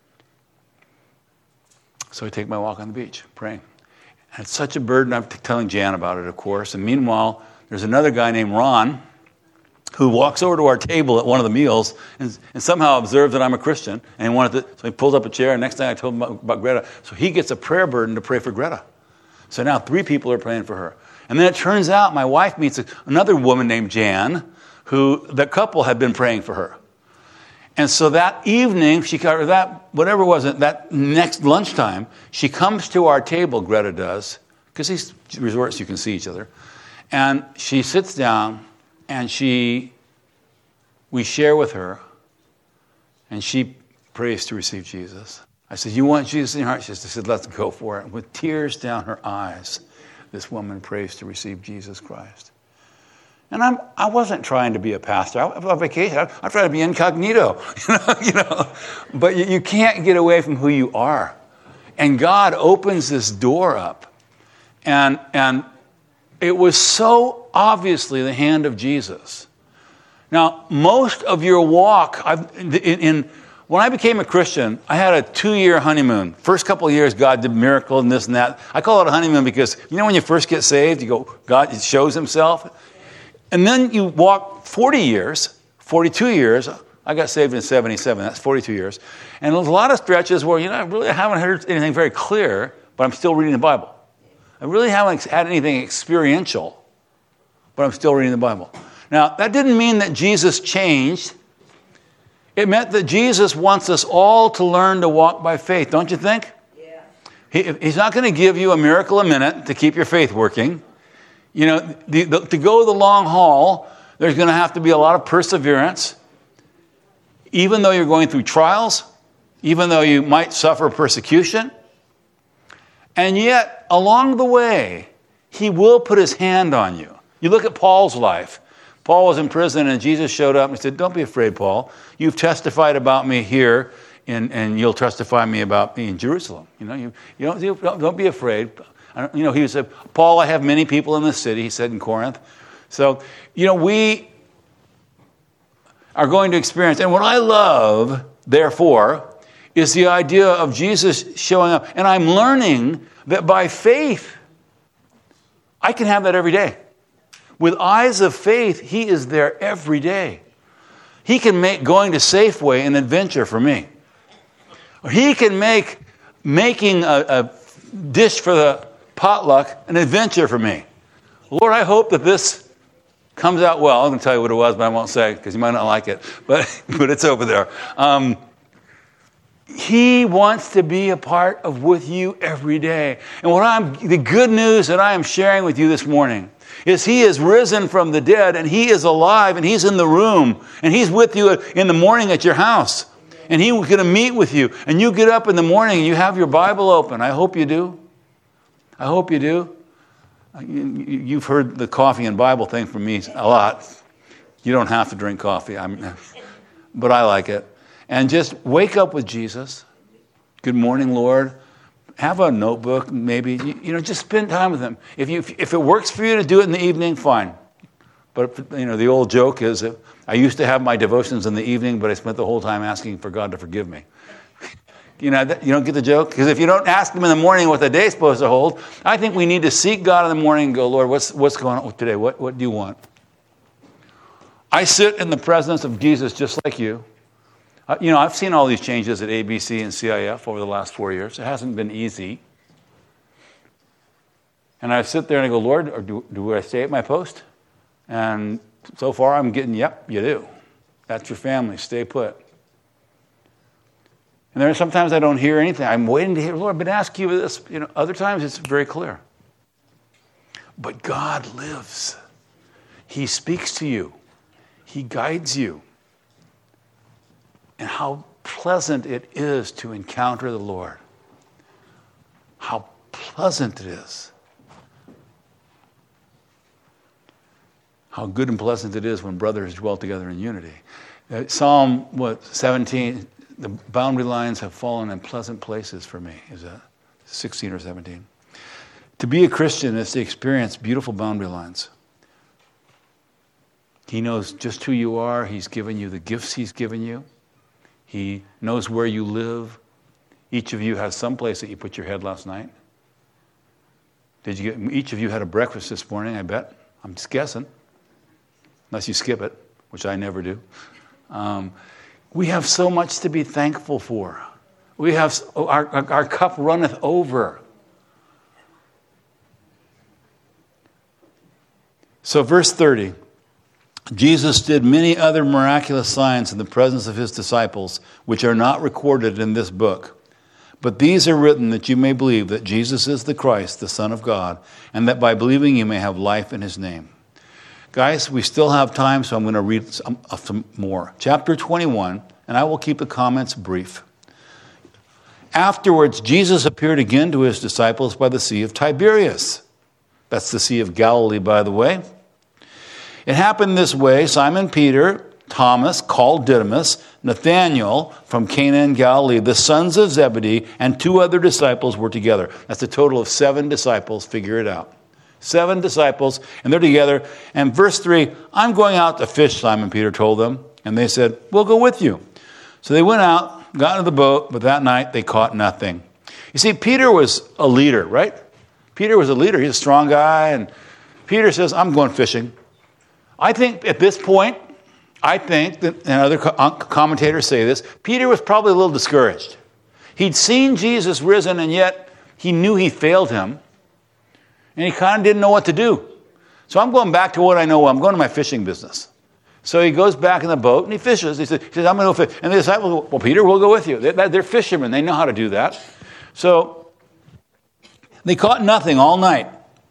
So I take my walk on the beach, praying. And it's such a burden. I'm telling Jan about it, of course. And meanwhile, there's another guy named Ron who walks over to our table at one of the meals and, and somehow observes that I'm a Christian. And he wanted to, so he pulls up a chair, and next thing I told him about, about Greta. So he gets a prayer burden to pray for Greta. So now three people are praying for her. And then it turns out my wife meets another woman named Jan, who the couple had been praying for her. And so that evening, she or that whatever it was, that next lunchtime, she comes to our table, Greta does, because these resorts you can see each other. And she sits down, and she, we share with her, and she prays to receive Jesus. I said, you want Jesus in your heart? She said, let's go for it. With tears down her eyes, this woman prays to receive Jesus Christ. And I'm, I wasn't trying to be a pastor. I was on vacation. I, I tried to be incognito, you know, you know. But you, you can't get away from who you are. And God opens this door up. And, and it was so obviously the hand of Jesus. Now, most of your walk, I've, in, in when I became a Christian, I had a two-year honeymoon. First couple of years, God did miracles and this and that. I call it a honeymoon because, you know, when you first get saved, you go, God shows himself. And then you walk forty years, forty-two years. I got saved in seventy-seven. That's forty-two years. And there's a lot of stretches where, you know, I really haven't heard anything very clear, but I'm still reading the Bible. I really haven't had anything experiential, but I'm still reading the Bible. Now, that didn't mean that Jesus changed. It meant that Jesus wants us all to learn to walk by faith, don't you think? Yeah. He, he's not going to give you a miracle a minute to keep your faith working. You know, the, the, to go the long haul, there's going to have to be a lot of perseverance. Even though you're going through trials, even though you might suffer persecution. And yet, along the way, he will put his hand on you. You look at Paul's life. Paul was in prison and Jesus showed up and said, don't be afraid, Paul. You've testified about me here and, and you'll testify me about me in Jerusalem. You know, you, you, don't, you don't, don't be afraid. You know, he said, Paul, I have many people in this city, he said in Corinth. So, you know, we are going to experience, and what I love, therefore, is the idea of Jesus showing up. And I'm learning that by faith, I can have that every day. With eyes of faith, he is there every day. He can make going to Safeway an adventure for me. Or he can make making a, a dish for the potluck an adventure for me. Lord, I hope that this comes out well. I'm going to tell you what it was, but I won't say because you might not like it. But, but it's over there. Um, He wants to be a part of with you every day. And what I'm the good news that I am sharing with you this morning is he is risen from the dead and he is alive and he's in the room and he's with you in the morning at your house. And he's going to meet with you. And you get up in the morning and you have your Bible open. I hope you do. I hope you do. You've heard the coffee and Bible thing from me a lot. You don't have to drink coffee, I'm, but I like it. And just wake up with Jesus. Good morning, Lord. Have a notebook, maybe. You, you know, just spend time with him. If you if it works for you to do it in the evening, fine. But you know, the old joke is that I used to have my devotions in the evening, but I spent the whole time asking for God to forgive me. You know, that, you don't get the joke? Because if you don't ask him in the morning what the day's supposed to hold, I think we need to seek God in the morning and go, Lord, what's what's going on today? What what do you want? I sit in the presence of Jesus just like you. Uh, you know, I've seen all these changes at A B C and C I F over the last four years. It hasn't been easy. And I sit there and I go, Lord, or do, do I stay at my post? And so far I'm getting, yep, you do. That's your family. Stay put. And there are sometimes I don't hear anything. I'm waiting to hear, Lord, I've been asking you this. You know, other times it's very clear. But God lives. He speaks to you. He guides you. And how pleasant it is to encounter the Lord. How pleasant it is. How good and pleasant it is when brothers dwell together in unity. Uh, Psalm, what, seventeen, the boundary lines have fallen in pleasant places for me. Is that sixteen or seventeen? To be a Christian is to experience beautiful boundary lines. He knows just who you are. He's given you the gifts he's given you. He knows where you live. Each of you has some place that you put your head last night. Did you get? Each of you had a breakfast this morning, I bet. I'm just guessing. Unless you skip it, which I never do. Um, we have so much to be thankful for. We have our, our, our cup runneth over. So verse thirty. Jesus did many other miraculous signs in the presence of his disciples, which are not recorded in this book. But these are written that you may believe that Jesus is the Christ, the Son of God, and that by believing you may have life in his name. Guys, we still have time, so I'm going to read some, uh, some more. Chapter twenty-one, and I will keep the comments brief. Afterwards, Jesus appeared again to his disciples by the Sea of Tiberias. That's the Sea of Galilee, by the way. It happened this way. Simon Peter Thomas, called Didymus, Nathanael from Cana in Galilee, the sons of Zebedee, and two other disciples were together. That's a total of seven disciples. Figure it out. Seven disciples, and they're together. And verse three, I'm going out to fish, Simon Peter told them. And they said, we'll go with you. So they went out, got into the boat, but that night they caught nothing. You see, Peter was a leader, right? Peter was a leader. He's a strong guy. And Peter says, I'm going fishing. I think at this point, I think that, and other commentators say this, Peter was probably a little discouraged. He'd seen Jesus risen, and yet he knew he failed him. And he kind of didn't know what to do. So I'm going back to what I know. I'm going to my fishing business. So he goes back in the boat and he fishes. He says, he says I'm going to go fish. And the disciples go, well, Peter, we'll go with you. They're, they're fishermen. They know how to do that. So they caught nothing all night.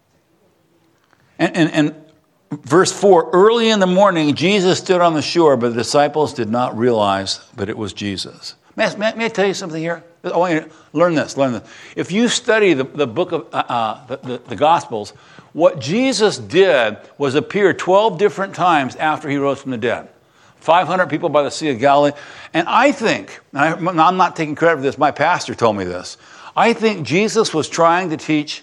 And, and, and verse four, early in the morning, Jesus stood on the shore, but the disciples did not realize that it was Jesus. May I, may I tell you something here? I want you to learn this, learn this. If you study the, the book of uh, uh, the, the, the Gospels, what Jesus did was appear twelve different times after he rose from the dead. five hundred people by the Sea of Galilee. And I think, and I, I'm not taking credit for this, my pastor told me this. I think Jesus was trying to teach,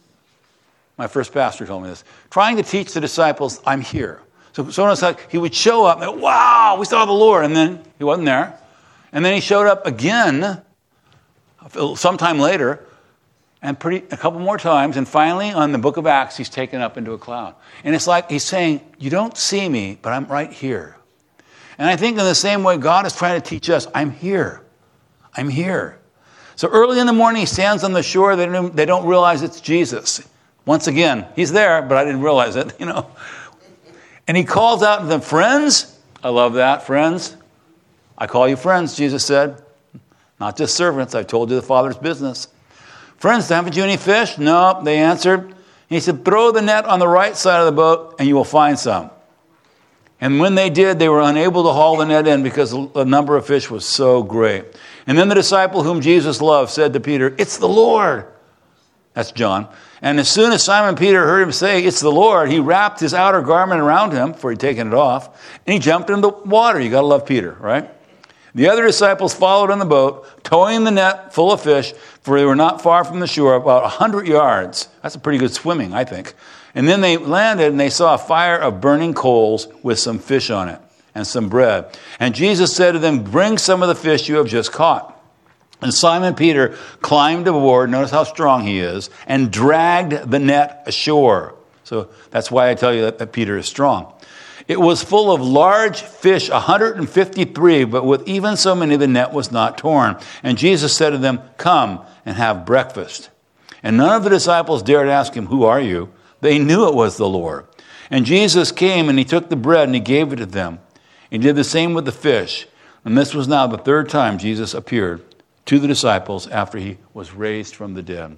my first pastor told me this, trying to teach the disciples, I'm here. So, so it's like he would show up and, wow, we saw the Lord. And then he wasn't there. And then he showed up again sometime later, and pretty a couple more times, and finally on the book of Acts, he's taken up into a cloud. And it's like he's saying, you don't see me, but I'm right here. And I think in the same way, God is trying to teach us, I'm here. I'm here. So early in the morning, he stands on the shore. They don't, they don't realize it's Jesus. Once again, he's there, but I didn't realize it, you know. And he calls out to them, friends. I love that, friends. I call you friends, Jesus said. Not just servants. I told you the Father's business. Friends, haven't you any fish? No, they answered. And he said, throw the net on the right side of the boat and you will find some. And when they did, they were unable to haul the net in because the number of fish was so great. And then the disciple whom Jesus loved said to Peter, it's the Lord. That's John. And as soon as Simon Peter heard him say, it's the Lord, he wrapped his outer garment around him, for he'd taken it off, and he jumped into the water. You got to love Peter, right? The other disciples followed in the boat, towing the net full of fish, for they were not far from the shore, about a hundred yards. That's a pretty good swimming, I think. And then they landed, and they saw a fire of burning coals with some fish on it and some bread. And Jesus said to them, bring some of the fish you have just caught. And Simon Peter climbed aboard, notice how strong he is, and dragged the net ashore. So that's why I tell you that, that Peter is strong. It was full of large fish, one hundred fifty-three, but with even so many, the net was not torn. And Jesus said to them, come and have breakfast. And none of the disciples dared ask him, who are you? They knew it was the Lord. And Jesus came and he took the bread and he gave it to them. He did the same with the fish. And this was now the third time Jesus appeared to the disciples after he was raised from the dead.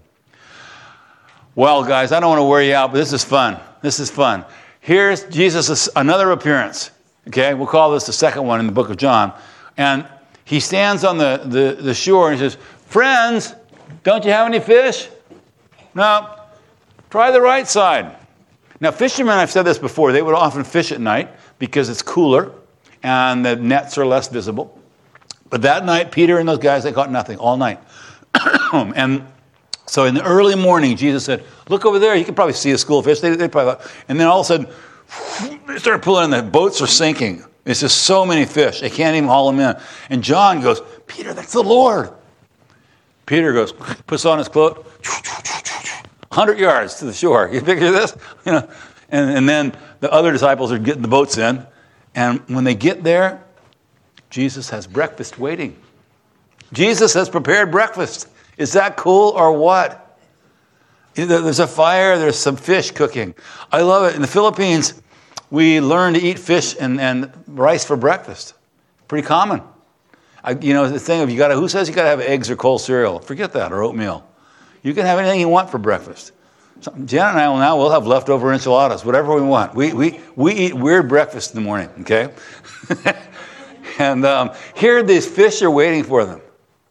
Well, guys, I don't want to wear you out, but this is fun. This is fun. Here's Jesus' another appearance. Okay, we'll call this the second one in the book of John. And he stands on the, the, the shore and he says, friends, don't you have any fish? No. Try the right side. Now, fishermen, I've said this before, they would often fish at night because it's cooler and the nets are less visible. But that night, Peter and those guys, they caught nothing all night. And so in the early morning, Jesus said, look over there. You can probably see a school of fish. They, they probably, and then all of a sudden, they start pulling in. The boats are sinking. It's just so many fish. They can't even haul them in. And John goes, Peter, that's the Lord. Peter goes, puts on his cloak, one hundred yards to the shore. You picture this? You know, and, and then the other disciples are getting the boats in. And when they get there, Jesus has breakfast waiting. Jesus has prepared breakfast. Is that cool or what? There's a fire, there's some fish cooking. I love it. In the Philippines, we learn to eat fish and, and rice for breakfast. Pretty common. I, you know, the thing of you got to, who says you got to have eggs or cold cereal? Forget that, or oatmeal. You can have anything you want for breakfast. So Janet and I will now, we'll have leftover enchiladas, whatever we want. We, we, we eat weird breakfast in the morning, okay? And um, here these fish are waiting for them.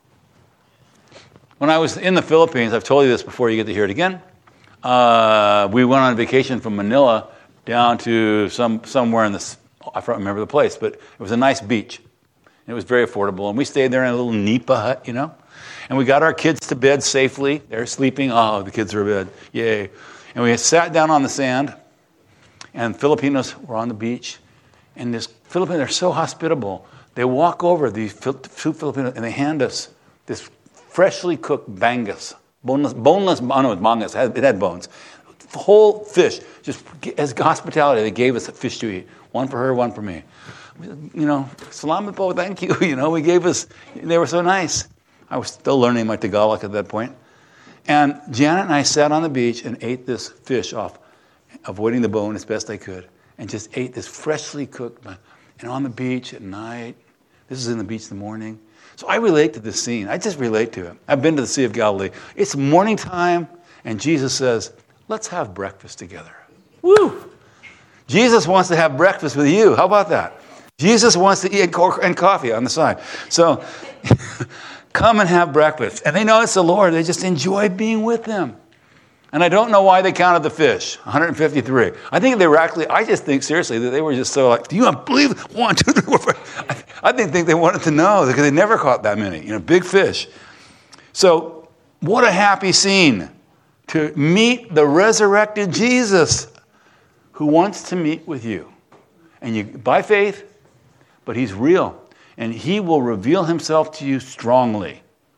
When I was in the Philippines, I've told you this before, you get to hear it again. Uh, we went on vacation from Manila down to some somewhere in the I don't remember the place, but it was a nice beach. It was very affordable. And we stayed there in a little nipa hut, you know. And we got our kids to bed safely. They're sleeping. Oh, the kids are in bed. Yay. And we sat down on the sand. And Filipinos were on the beach. And this Filipinos are so hospitable. They walk over, these two Filipinos, and they hand us this freshly cooked bangus. Boneless, boneless, oh no, it's mangas. It had, it had bones. Whole fish. Just as hospitality, they gave us a fish to eat. One for her, one for me. You know, salamat po, thank you. You know, we gave us, they were so nice. I was still learning my Tagalog at that point. And Janet and I sat on the beach and ate this fish off, avoiding the bone as best I could, and just ate this freshly cooked, and on the beach at night. This is in the beach in the morning. So I relate to this scene. I just relate to it. I've been to the Sea of Galilee. It's morning time, and Jesus says, let's have breakfast together. Woo! Jesus wants to have breakfast with you. How about that? Jesus wants to eat and coffee on the side. So come and have breakfast. And they know it's the Lord. They just enjoy being with him. And I don't know why they counted the fish, one hundred fifty-three. I think they were actually, I just think seriously that they were just so like, do you believe it? One, two, three, four, five. I think, think they wanted to know because they never caught that many, you know, big fish. So what a happy scene to meet the resurrected Jesus who wants to meet with you. And you, by faith, but he's real. And he will reveal himself to you strongly.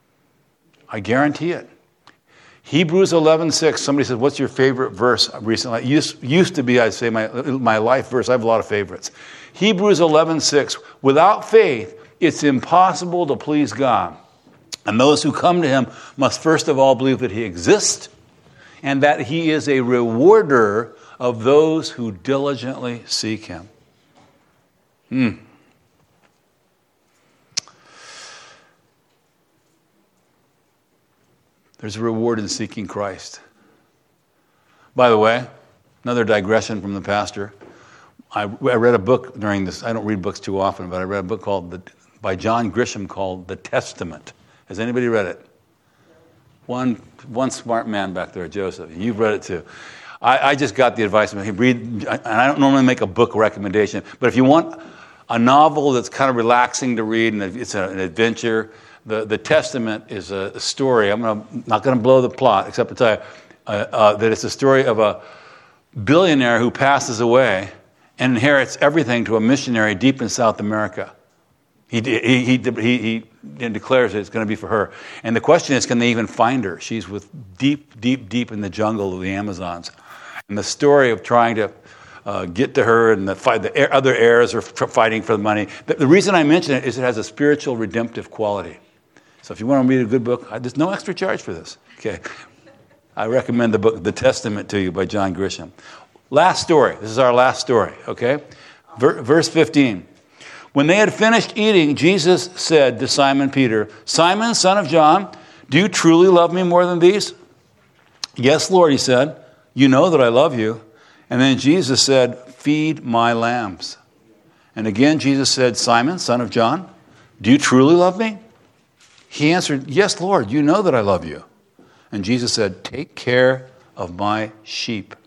I guarantee it. Hebrews eleven six, somebody said, what's your favorite verse recently? It used, used to be, I'd say, my, my life verse. I have a lot of favorites. Hebrews eleven six, without faith, it's impossible to please God. And those who come to him must first of all believe that he exists and that he is a rewarder of those who diligently seek him. Hmm. There's a reward in seeking Christ. By the way, another digression from the pastor. I, I read a book during this. I don't read books too often, but I read a book called the, by John Grisham called The Testament. Has anybody read it? One one smart man back there, Joseph. You've read it too. I, I just got the advice. He read, and I don't normally make a book recommendation, but if you want a novel that's kind of relaxing to read and it's an adventure, The, the Testament is a, a story. I'm gonna, not going to blow the plot, except to tell you uh, uh, that it's a story of a billionaire who passes away and inherits everything to a missionary deep in South America. He he he he, he declares that it's going to be for her. And the question is, can they even find her? She's with deep, deep, deep in the jungle of the Amazons. And the story of trying to uh, get to her and the, fight, the other heirs are fighting for the money. The, the reason I mention it is it has a spiritual redemptive quality. So if you want to read a good book, there's no extra charge for this. Okay, I recommend the book, The Testament, to you by John Grisham. Last story. This is our last story. Okay, verse fifteen. When they had finished eating, Jesus said to Simon Peter, "Simon, son of John, do you truly love me more than these?" "Yes, Lord," he said. "You know that I love you." And then Jesus said, "Feed my lambs." And again Jesus said, "Simon, son of John, do you truly love me?" He answered, "Yes, Lord, you know that I love you." And Jesus said, "Take care of my sheep."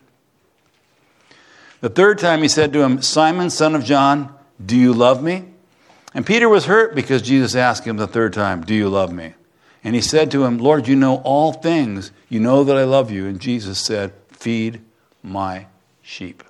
The third time he said to him, "Simon, son of John, do you love me?" And Peter was hurt because Jesus asked him the third time, "Do you love me?" And he said to him, "Lord, you know all things. You know that I love you." And Jesus said, "Feed my sheep."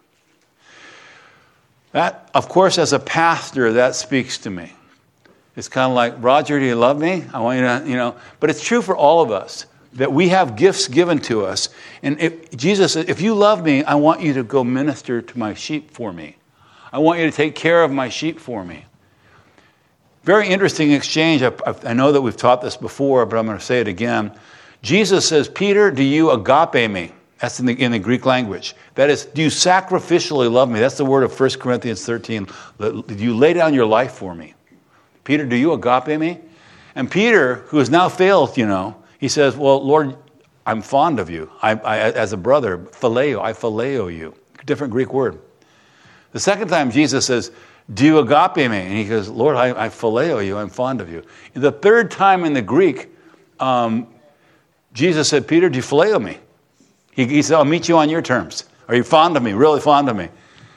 That, of course, as a pastor, that speaks to me. It's kind of like, "Roger, do you love me? I want you to, you know." But it's true for all of us that we have gifts given to us. And if, Jesus said, "If you love me, I want you to go minister to my sheep for me. I want you to take care of my sheep for me." Very interesting exchange. I, I know that we've taught this before, but I'm going to say it again. Jesus says, "Peter, do you agape me?" That's in the, in the Greek language. That is, do you sacrificially love me? That's the word of First Corinthians thirteen. Do you lay down your life for me? "Peter, do you agape me?" And Peter, who has now failed, you know, he says, "Well, Lord, I'm fond of you. I, I, as a brother, phileo, I phileo you." Different Greek word. The second time Jesus says, "Do you agape me?" And he goes, "Lord, I, I phileo you. I'm fond of you." And the third time in the Greek, um, Jesus said, "Peter, do you phileo me?" He, he said, "I'll meet you on your terms. Are you fond of me? Really fond of me?"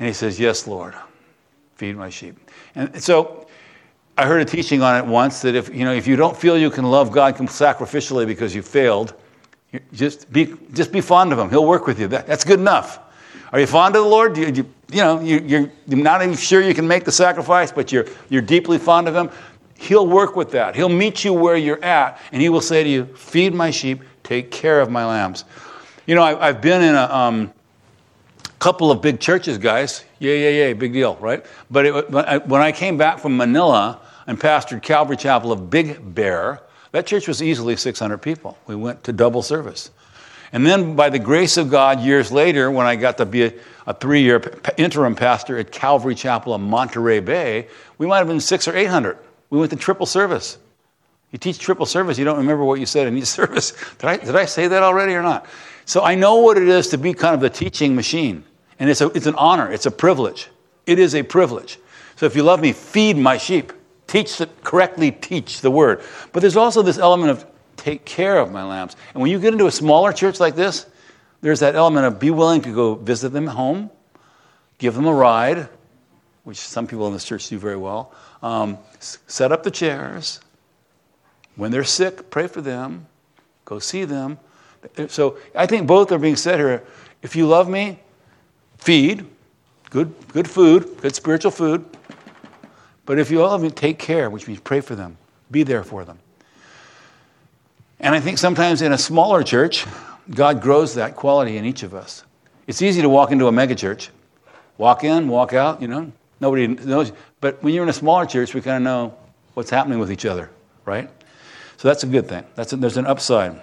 And he says, yes, Lord, feed my sheep. And so I heard a teaching on it once that if you know if you don't feel you can love God sacrificially because you failed, just be just be fond of him. He'll work with you. That, that's good enough. Are you fond of the Lord? You, you, you know, you, you're, you're not even sure you can make the sacrifice, but you're you're deeply fond of him. He'll work with that. He'll meet you where you're at, and he will say to you, feed my sheep, take care of my lambs. You know, I, I've been in a um, couple of big churches, guys. Yay, yay, yay, big deal, right? But it, when I came back from Manila and pastored Calvary Chapel of Big Bear, that church was easily six hundred people. We went to double service. And then by the grace of God, years later, when I got to be a, a three-year interim pastor at Calvary Chapel in Monterey Bay, we might have been six or eight hundred. We went to triple service. You teach triple service, you don't remember what you said in each service. Did I, did I say that already or not? So I know what it is to be kind of the teaching machine. And it's, a, it's an honor. It's a privilege. It is a privilege. So if you love me, feed my sheep. Teach the, correctly teach the word. But there's also this element of take care of my lambs. And when you get into a smaller church like this, there's that element of be willing to go visit them at home, give them a ride, which some people in this church do very well. Um, set up the chairs. When they're sick, pray for them. Go see them. So I think both are being said here. If you love me, feed. Good, good food, good spiritual food. But if you love me, take care, which means pray for them. Be there for them. And I think sometimes in a smaller church, God grows that quality in each of us. It's easy to walk into a megachurch. Walk in, walk out, you know. Nobody knows. But when you're in a smaller church, we kind of know what's happening with each other, right? So that's a good thing. That's a, there's an upside.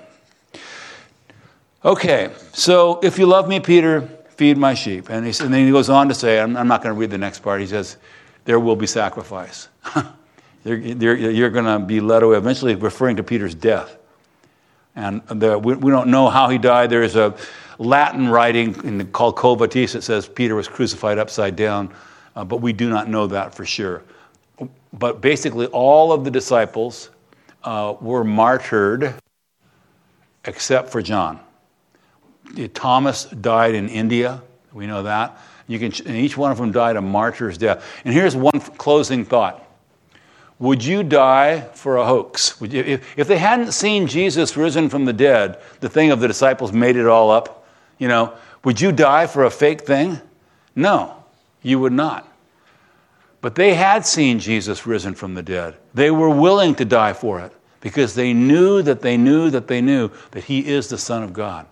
Okay, so if you love me, Peter, feed my sheep. And, he, and then he goes on to say, I'm, I'm not going to read the next part. He says, there will be sacrifice. you're you're, you're going to be led away, eventually referring to Peter's death. And the, we, we don't know how he died. There is a Latin writing in the, called Quo Vadis that says Peter was crucified upside down, uh, but we do not know that for sure. But basically all of the disciples uh, were martyred except for John. Thomas died in India. We know that. You can, and each one of them died a martyr's death. And here's one closing thought. Would you die for a hoax? Would you, if, if they hadn't seen Jesus risen from the dead, the thing of the disciples made it all up, you know, would you die for a fake thing? No, you would not. But they had seen Jesus risen from the dead. They were willing to die for it because they knew that they knew that they knew that he is the Son of God.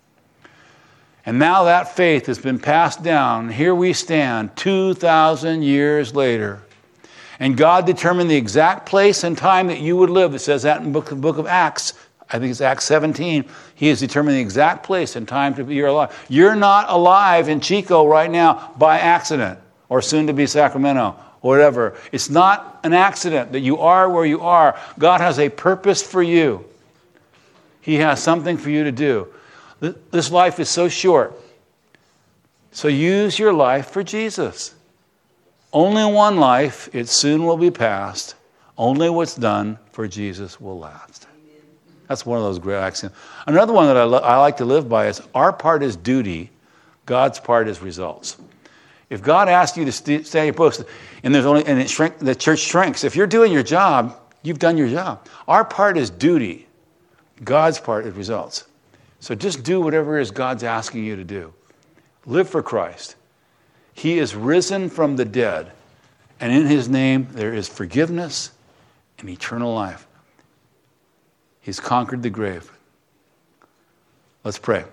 And now that faith has been passed down. Here we stand two thousand years later. And God determined the exact place and time that you would live. It says that in the book, book of Acts. I think it's Acts seventeen. He has determined the exact place and time to be alive. You're not alive in Chico right now by accident or soon to be Sacramento or whatever. It's not an accident that you are where you are. God has a purpose for you. He has something for you to do. This life is so short. So use your life for Jesus. Only one life, it soon will be past. Only what's done for Jesus will last. That's one of those great axioms. Another one that I, lo- I like to live by is our part is duty, God's part is results. If God asks you to st- stay your post, and there's only and it shrink, the church shrinks. If you're doing your job, you've done your job. Our part is duty, God's part is results. So just do whatever it is God's asking you to do. Live for Christ. He is risen from the dead, and in his name there is forgiveness and eternal life. He's conquered the grave. Let's pray.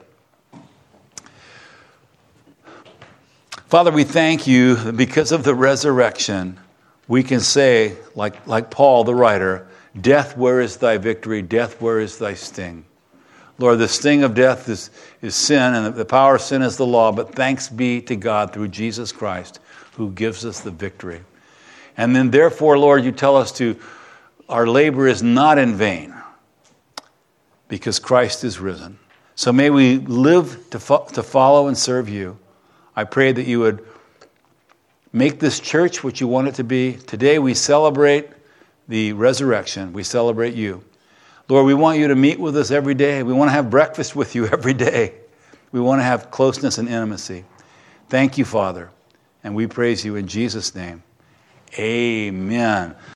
Father, we thank you that because of the resurrection, we can say, like, like Paul the writer, death, where is thy victory? Death, where is thy sting? Lord, the sting of death is, is sin, and the power of sin is the law, but thanks be to God through Jesus Christ, who gives us the victory. And then therefore, Lord, you tell us to, our labor is not in vain, because Christ is risen. So may we live to, fo- to follow and serve you. I pray that you would make this church what you want it to be. Today we celebrate the resurrection. We celebrate you. Lord, we want you to meet with us every day. We want to have breakfast with you every day. We want to have closeness and intimacy. Thank you, Father. And we praise you in Jesus' name. Amen.